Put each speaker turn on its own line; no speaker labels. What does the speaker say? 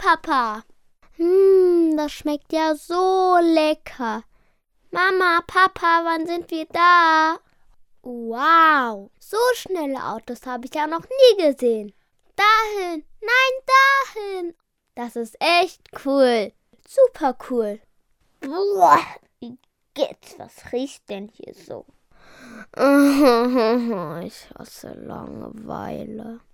Papa. Das schmeckt ja so lecker. Mama, Papa, wann sind wir da? Wow, so schnelle Autos habe ich ja noch nie gesehen. Dahin, nein, dahin. Das ist echt cool. Super cool. Boah, jetzt, was riecht denn hier so? Ich hasse Langeweile.